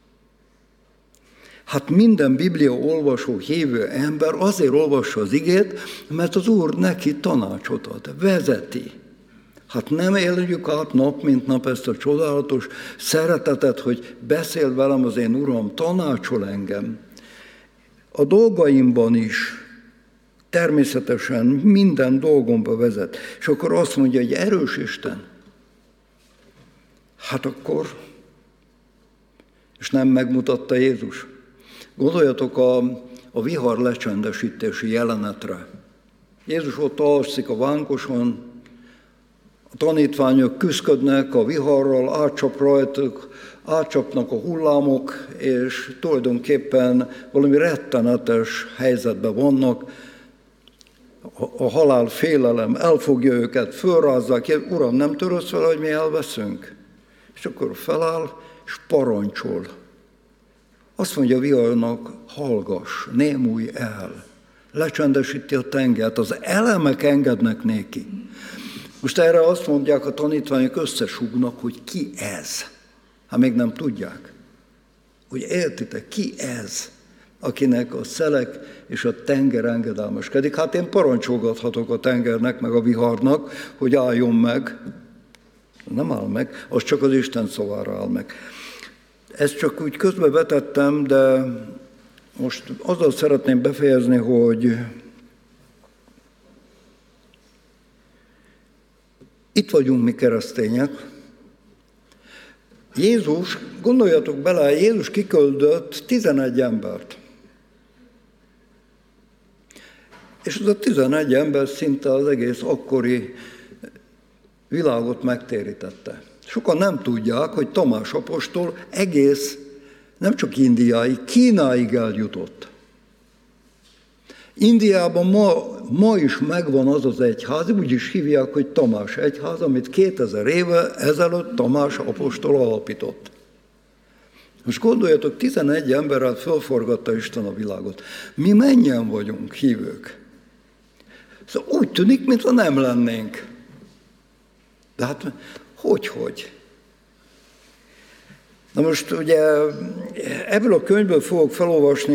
Hát minden Biblia olvasó, hívő ember azért olvassa az igét, mert az Úr neki tanácsot ad, vezeti. Hát nem éljük át nap, mint nap ezt a csodálatos szeretetet, hogy beszél velem az én Uram, tanácsol engem. A dolgaimban is, természetesen minden dolgomba vezet. És akkor azt mondja, hogy erős Isten. Hát akkor, és nem megmutatta Jézus. Gondoljatok a vihar lecsendesítési jelenetre. Jézus ott alszik a vánkoson, a tanítványok küszködnek a viharral, átcsap rajtuk, átcsapnak a hullámok, és tulajdonképpen valami rettenetes helyzetben vannak. A halál félelem elfogja őket, fölrázzák, Uram, nem törődsz vele, hogy mi elveszünk? És akkor feláll, és parancsol. Azt mondja a viharnak, hallgass, némulj el. Lecsendesíti a tengert, az elemek engednek néki. Most erre azt mondják a tanítványok, összesúgnak, hogy ki ez? Hát még nem tudják. Hogy értitek, ki ez, akinek a szelek és a tenger engedelmeskedik? Hát én parancsolgathatok a tengernek, meg a viharnak, hogy álljon meg. Nem áll meg, az csak az Isten szavára áll meg. Ezt csak úgy közbevetettem, de most azzal szeretném befejezni, hogy itt vagyunk mi keresztények. Jézus, gondoljatok bele, Jézus kiküldött 11 embert. És ez a 11 ember szinte az egész akkori világot megtérítette. Sokan nem tudják, hogy Tamás apostol egész, nem csak Indiáig, Kínáig eljutott. Indiában ma is megvan az az egyház, úgy is hívják, hogy Tamás egyház, amit 2000 éve ezelőtt Tamás apostol alapított. Most gondoljatok, 11 emberrel fölforgatta Isten a világot. Mi mennyien vagyunk hívők. Szóval úgy tűnik, mintha nem lennénk. De hát hogy? Na most ugye ebből a könyvből fogok felolvasni,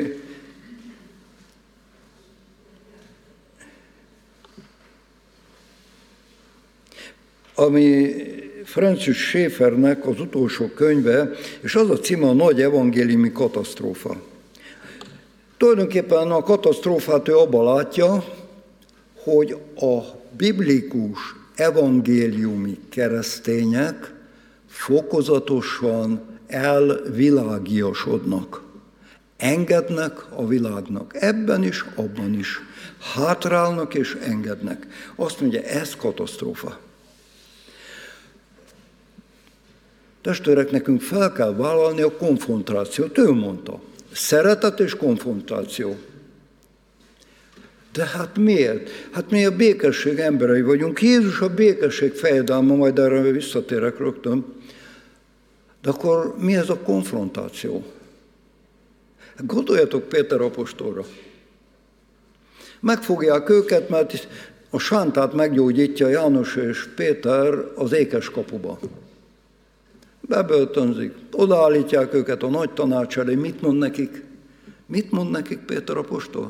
ami Francis Schaeffernek az utolsó könyve, és az a címe a Nagy evangéliumi katasztrófa. Tulajdonképpen a katasztrófát ő abban látja, hogy a biblikus evangéliumi keresztények fokozatosan elvilágiasodnak. Engednek a világnak. Ebben is, abban is. Hátrálnak és engednek. Azt mondja, ez katasztrófa. Testvérek, nekünk fel kell vállalni a konfrontációt. Ő mondta. Szeretet és konfrontáció. De hát miért? Hát mi a békesség emberei vagyunk. Jézus a békesség fejedelme, majd erre visszatérek rögtön. De akkor mi ez a konfrontáció? Gondoljatok Péter apostolra. Megfogják őket, mert a sántát meggyógyítja János és Péter az ékes kapuba. Bebörtönzik, odaállítják őket a nagy tanács elé. Mit mond nekik? Mit mond nekik Péter apostol?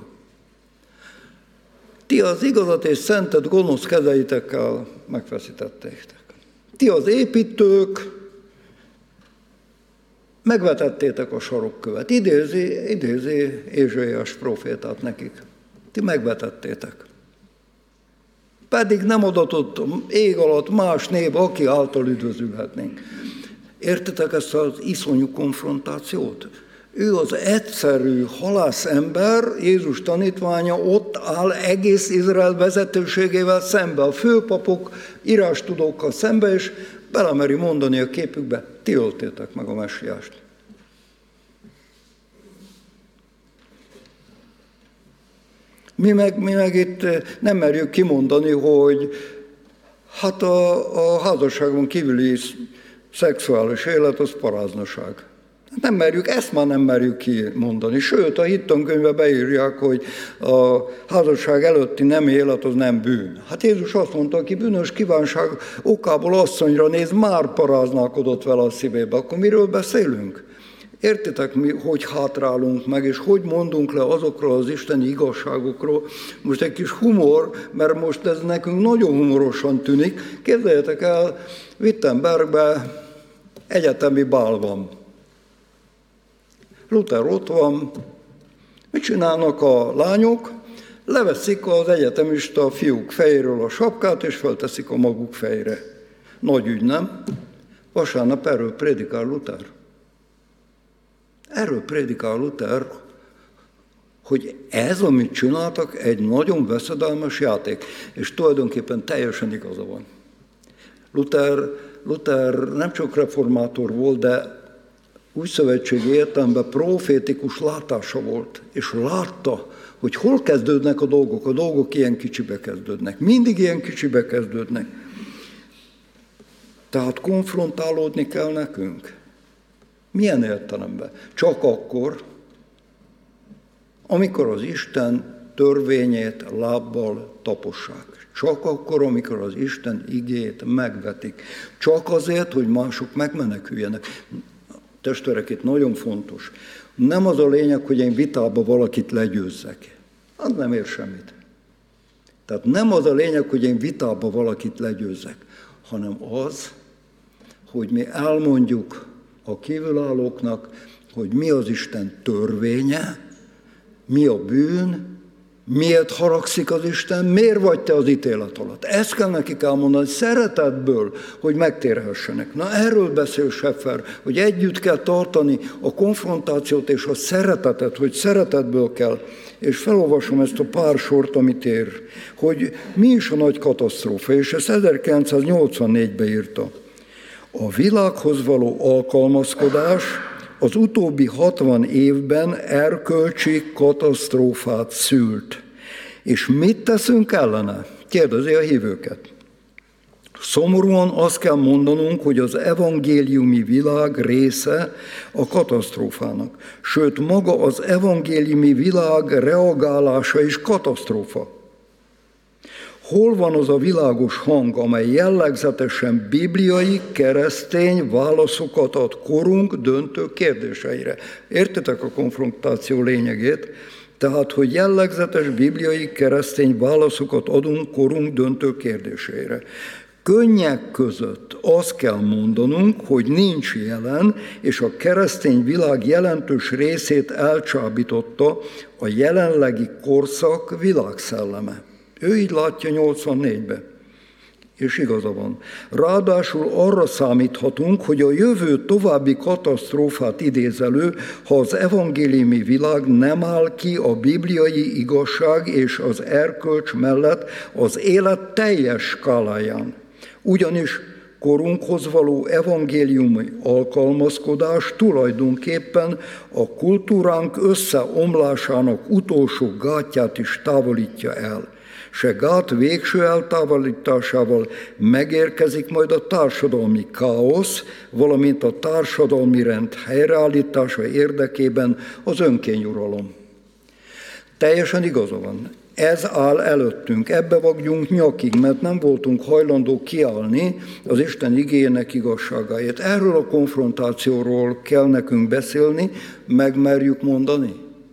Ti az igazat és szentet gonosz kezeitekkel megfeszítettétek. Ti az építők megvetettétek a sarokkövet. Idézi Ézsaiás prófétát nekik. Ti megvetettétek. Pedig nem adatott ég alatt más név, aki által üdvözülhetnénk. Értitek ezt az iszonyú konfrontációt? Ő az egyszerű halászember, Jézus tanítványa ott áll egész Izrael vezetőségével szembe, a főpapok, írástudókkal szembe, és belemeri mondani a képükbe, ti öltétek meg a messiást. Mi meg itt nem merjük kimondani, hogy hát a házasságon kívüli szexuális élet az paráznaság. Nem merjük, ezt már nem merjük kimondani. Sőt, a hittankönyvbe beírják, hogy a házasság előtti nem élet az nem bűn. Hát Jézus azt mondta, aki bűnös kívánság okából asszonyra néz, már paráználkodott vele a szívébe. Akkor miről beszélünk? Értitek, mi, hogy hátrálunk meg, és hogy mondunk le azokról az isteni igazságokról? Most egy kis humor, mert most ez nekünk nagyon humorosan tűnik. Képzeljétek el, Wittenbergbe egyetemi bál van. Luther ott van, mit csinálnak a lányok? Leveszik az egyetemista fiúk fejéről a sapkát, és felteszik a maguk fejére. Nagy ügy, nem? Vasárnap erről prédikál Luther. Erről prédikál Luther, hogy ez, amit csináltak, egy nagyon veszedelmes játék, és tulajdonképpen teljesen igaza van. Luther nem csak reformátor volt, de új szövetségi értelemben profétikus látása volt, és látta, hogy hol kezdődnek a dolgok ilyen kicsibe kezdődnek. Mindig ilyen kicsibe kezdődnek. Tehát konfrontálódni kell nekünk. Milyen értelemben? Csak akkor, amikor az Isten törvényét lábbal tapossák. Csak akkor, amikor az Isten igéjét megvetik. Csak azért, hogy mások megmeneküljenek. Testvérek, itt nagyon fontos. Nem az a lényeg, hogy én vitába valakit legyőzzek. Az nem ér semmit. Tehát nem az a lényeg, hogy én vitába valakit legyőzzek, hanem az, hogy mi elmondjuk a kívülállóknak, hogy mi az Isten törvénye, mi a bűn, miért haragszik az Isten, miért vagy te az ítélet alatt. Ezt kell nekik elmondani szeretetből, hogy megtérhessenek. Na erről beszél Schaeffer, hogy együtt kell tartani a konfrontációt és a szeretetet, hogy szeretetből kell. És felolvasom ezt a pár sort, amit ér, hogy mi is a nagy katasztrófa, és ezt 1984-ben írta. A világhoz való alkalmazkodás az utóbbi 60 évben erkölcsi katasztrófát szült. És mit teszünk ellene? Kérdezi a hívőket. Szomorúan azt kell mondanunk, hogy az evangéliumi világ része a katasztrófának. Sőt, maga az evangéliumi világ reagálása is katasztrófa. Hol van az a világos hang, amely jellegzetesen bibliai, keresztény válaszokat ad korunk döntő kérdéseire? Értitek a konfrontáció lényegét? Tehát, hogy jellegzetes bibliai, keresztény válaszokat adunk korunk döntő kérdéseire. Könnyek között azt kell mondanunk, hogy nincs jelen, és a keresztény világ jelentős részét elcsábította a jelenlegi korszak világszelleme. Ő így látja 84-ben, és igaza van. Ráadásul arra számíthatunk, hogy a jövő további katasztrófát idéz elő, ha az evangéliumi világ nem áll ki a bibliai igazság és az erkölcs mellett az élet teljes skáláján. Ugyanis korunkhoz való evangéliumi alkalmazkodás tulajdonképpen a kultúránk összeomlásának utolsó gátját is távolítja el. Se gát végső eltávolításával megérkezik majd a társadalmi káosz, valamint a társadalmi rend helyreállítása érdekében az önkényuralom. Teljesen igaza van. Ez áll előttünk, ebbe vagyunk nyakig, mert nem voltunk hajlandók kiállni az Isten igéjének igazságáért. Erről a konfrontációról kell nekünk beszélni, megmerjük mondani.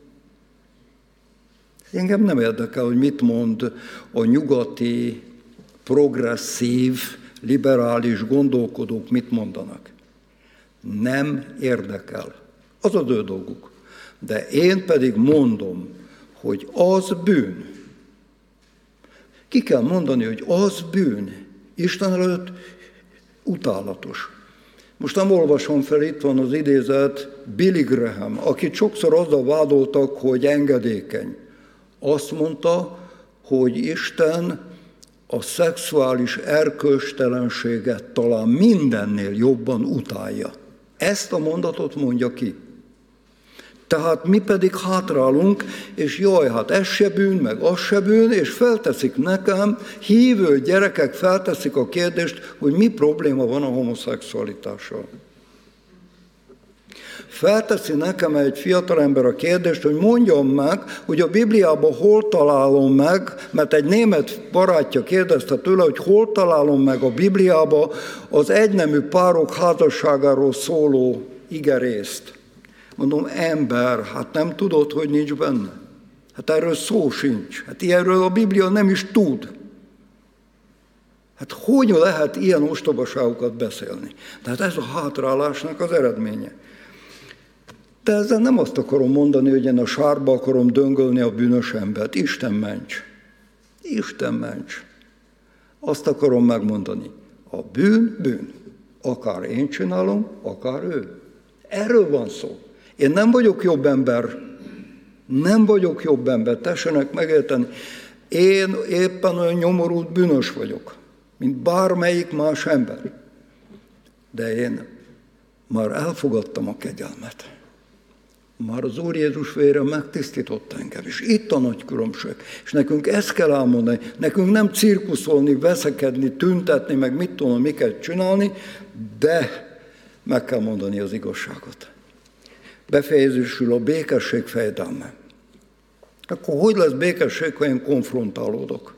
Engem nem érdekel, hogy mit mond a nyugati, progresszív, liberális gondolkodók, mit mondanak. Nem érdekel. Az az ő dolguk. De én pedig mondom, hogy az bűn. Ki kell mondani, hogy az bűn. Isten előtt utálatos. Most nem olvasom fel, itt van az idézet, Billy Graham, akit sokszor azzal vádoltak, hogy engedékeny. Azt mondta, hogy Isten a szexuális erkölcstelenséget talán mindennél jobban utálja. Ezt a mondatot mondja ki. Tehát mi pedig hátrálunk, és jaj, hát ez se bűn, meg az se bűn, és felteszik nekem, hívő gyerekek felteszik a kérdést, hogy mi probléma van a homoszexualitással. Felteszi nekem egy fiatalember a kérdést, hogy mondjam meg, hogy a Bibliában hol találom meg, mert egy német barátja kérdezte tőle, hogy hol találom meg a Bibliában az egynemű párok házasságáról szóló igerészt. Mondom, ember, hát nem tudod, hogy nincs benne? Hát erről szó sincs. Hát ilyenről a Biblia nem is tud. Hát hogy lehet ilyen ostobaságokat beszélni? Tehát ez a hátrálásnak az eredménye. De ezzel nem azt akarom mondani, hogy én a sárba akarom döngölni a bűnös embert. Isten ments! Isten ments! Azt akarom megmondani. A bűn, bűn. Akár én csinálom, akár ő. Erről van szó. Én nem vagyok jobb ember. Nem vagyok jobb ember. Tessenek megérteni. Én éppen olyan nyomorult bűnös vagyok, mint bármelyik más ember. De én már elfogadtam a kegyelmet. Már az Úr Jézus vére megtisztított engem, és itt a nagy különbség. És nekünk ezt kell elmondani, nekünk nem cirkuszolni, veszekedni, tüntetni, meg mit tudom, miket csinálni, de meg kell mondani az igazságot. Befejezésül a békesség fejedelme. Akkor hogy lesz békesség, ha én konfrontálódok?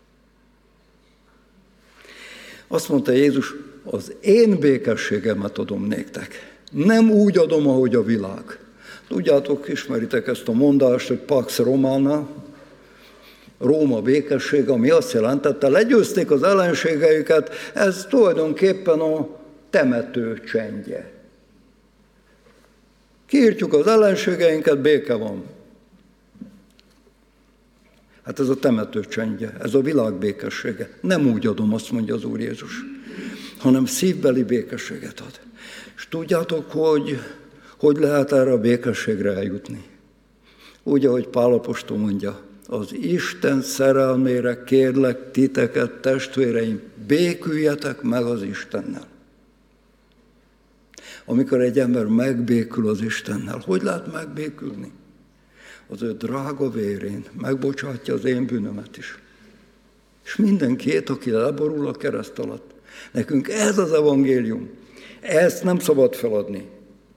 Azt mondta Jézus, az én békességemet adom néktek. Nem úgy adom, ahogy a világ. Tudjátok, ismeritek ezt a mondást, hogy Pax Romana, Róma békesség, ami azt jelentette, legyőzték az ellenségeiket, ez tulajdonképpen a temető csendje. Kiírtjuk az ellenségeinket, béke van. Hát ez a temető csendje, ez a világ békessége. Nem úgy adom, azt mondja az Úr Jézus, hanem szívbeli békességet ad. És tudjátok, hogy lehet erre a békességre eljutni? Úgy, ahogy Pál apostol mondja, az Isten szerelmére kérlek titeket, testvéreim, béküljetek meg az Istennel. Amikor egy ember megbékül az Istennel, hogy lehet megbékülni? az ő drága vérén megbocsátja az én bűnömet is. És mindenkit, aki leborul a kereszt alatt. Nekünk ez az evangélium. Ezt nem szabad feladni.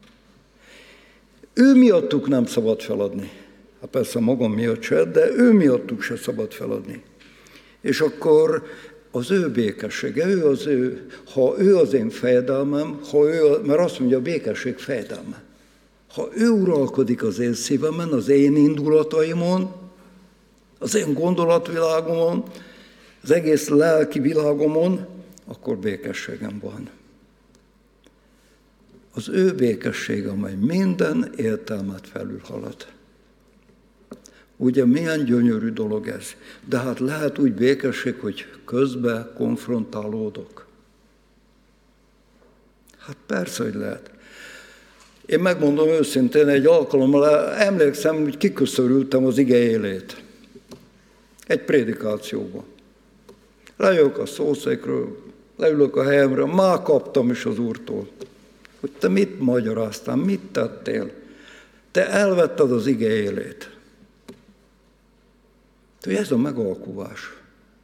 Ő miattuk nem szabad feladni. Hát persze magam miatt se, de ő miattuk se szabad feladni. És akkor az ő békessége, ha ő az én fejedelmem, mert azt mondja, a békesség fejedelme. Ha ő uralkodik az én szívemen, az én indulataimon, az én gondolatvilágomon, az egész lelki világomon, akkor békességem van. Az ő békessége, amely minden értelmet felülhalad. Ugye milyen gyönyörű dolog ez. De hát lehet úgy békesség, hogy közben konfrontálódok. Hát persze, hogy lehet. Én megmondom őszintén, egy alkalommal emlékszem, hogy kiköszörültem az ige élét. Egy prédikációban. Lejövök a szószékről, leülök a helyemre, már kaptam is az Úrtól, hogy te mit magyaráztál, mit tettél. Te elvetted az ige élét. Ez a megalkuvás.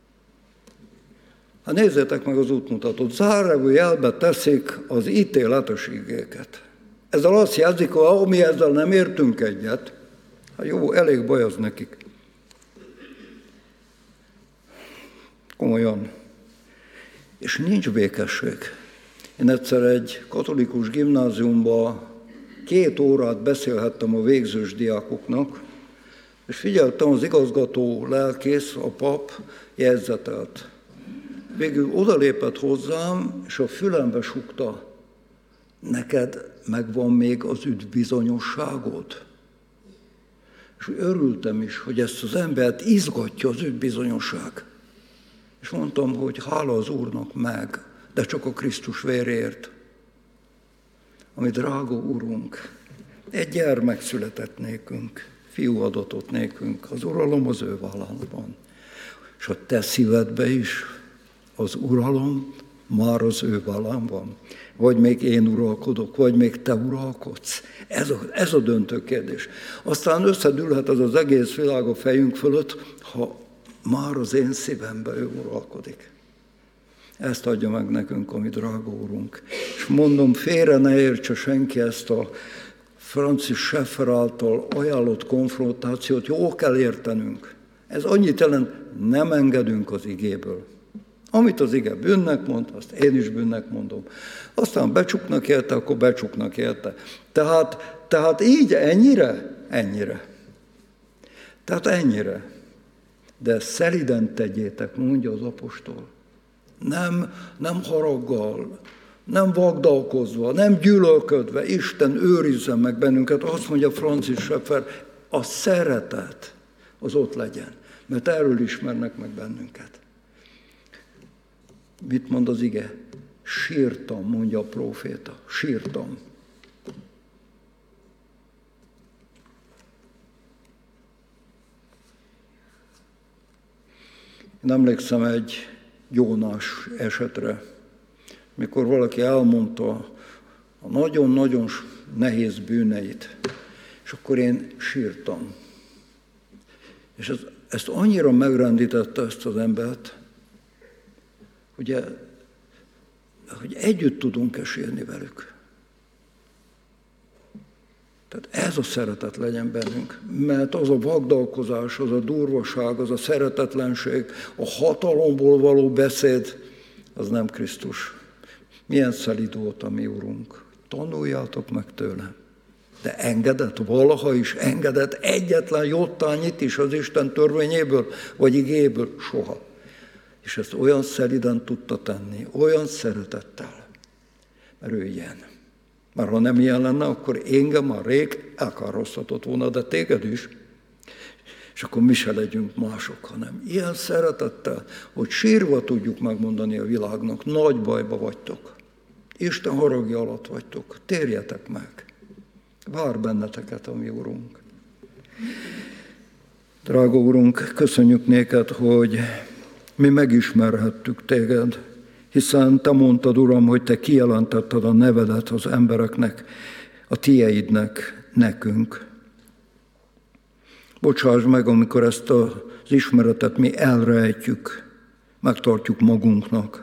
Hát nézzétek meg az útmutatót. Zárevő jelbe teszik az ítéletes igéket. Ezzel azt jelzik, hogy mi ezzel nem értünk egyet, hát jó, elég baj az nekik. Komolyan. És nincs békesség. Én egyszer egy katolikus gimnáziumban 2 órát beszélhettem a végzős diákoknak, és figyeltem, az igazgató lelkész, a pap jegyzetelt. Végül odalépett hozzám, és a fülembe sukta, neked megvan még az üdvbizonyosságod? És örültem is, hogy ezt az embert izgatja az üdvbizonyosság. És mondtam, hogy hála az Úrnak meg, de csak a Krisztus vérért. Ami drága Urunk, egy gyermek született nékünk, fiú adatot nékünk, az uralom az ő vállán van. És a te szívedbe is az uralom már az ő vállán van. Vagy még én uralkodok, vagy még te uralkodsz. Ez a döntő kérdés. Aztán összedülhet az egész világ a fejünk fölött, ha már az én szívemben ő uralkodik. Ezt adja meg nekünk, ami drága Úrunk. És mondom, félre ne értse senki ezt a Francis Schaeffer által ajánlott konfrontációt, jó kell értenünk. Ez annyit jelent, nem engedünk az igéből. Amit az ige bűnnek mond, azt én is bűnnek mondom. Aztán becsuknak érte, akkor becsuknak érte. Tehát így ennyire? Ennyire. Tehát ennyire. De szeliden tegyétek, mondja az apostol. Nem haraggal, nem vagdalkozva, nem gyűlölködve, Isten őrizzen meg bennünket. Azt mondja Francis Schaeffer, a szeretet az ott legyen, mert erről ismernek meg bennünket. Mit mond az ige? Sírtam, mondja a próféta, sírtam. Én emlékszem egy Jónás esetre, mikor valaki elmondta a nagyon-nagyon nehéz bűneit, és akkor én sírtam. És ezt annyira megrendítette ezt az embert, hogy együtt tudunk sírni velük. Tehát ez a szeretet legyen bennünk, mert az a vagdalkozás, az a durvaság, az a szeretetlenség, a hatalomból való beszéd, az nem Krisztus. Milyen szelíd volt a mi Urunk. Tanuljátok meg tőlem. De engedett, valaha is engedett egyetlen jottányit is az Isten törvényéből, vagy igéből, soha. És ezt olyan szelíden tudta tenni, olyan szeretettel, mert ő ilyen. Mert ha nem ilyen lenne, akkor engem már rég elkárhoztatott volna, de téged is. És akkor mi se legyünk mások, hanem ilyen szeretettel, hogy sírva tudjuk megmondani a világnak, nagy bajba vagytok. Isten haragja alatt vagytok, térjetek meg. Vár benneteket a mi Urunk. Drága Urunk, köszönjük néked, hogy mi megismerhettük téged, hiszen te mondtad, Uram, hogy te kijelentetted a nevedet az embereknek, a tieidnek, nekünk. Bocsáss meg, amikor ezt az ismeretet mi elrejtjük, megtartjuk magunknak.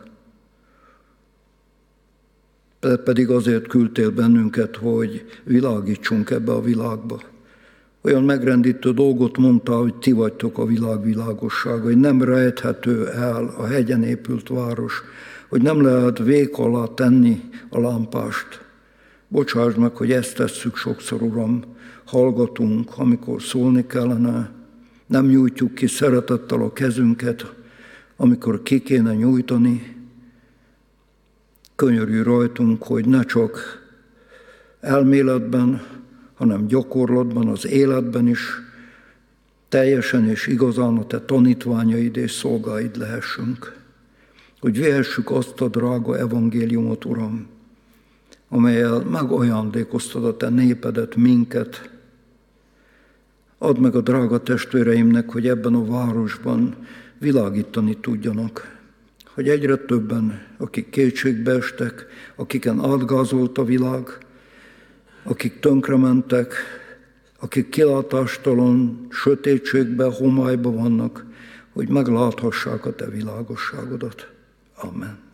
Pedig azért küldtél bennünket, hogy világítsunk ebbe a világba. Olyan megrendítő dolgot mondtál, hogy ti vagytok a világ világossága, hogy nem rejthető el a hegyen épült város, hogy nem lehet vék alá tenni a lámpást. Bocsáss meg, hogy ezt tesszük sokszor, Uram, hallgatunk, amikor szólni kellene, nem nyújtjuk ki szeretettel a kezünket, amikor ki kéne nyújtani. Könyörülj rajtunk, hogy ne csak elméletben, hanem gyakorlatban, az életben is teljesen és igazán a te tanítványaid és szolgáid lehessünk. Hogy vihessük azt a drága evangéliumot, Uram, amellyel megajándékoztad a te népedet, minket. Add meg a drága testvéreimnek, hogy ebben a városban világítani tudjanak. Hogy egyre többen, akik kétségbe estek, akiken átgázolt a világ, akik tönkrementek, akik kilátástalan, sötétségben, homályban vannak, hogy megláthassák a te világosságodat. Amen.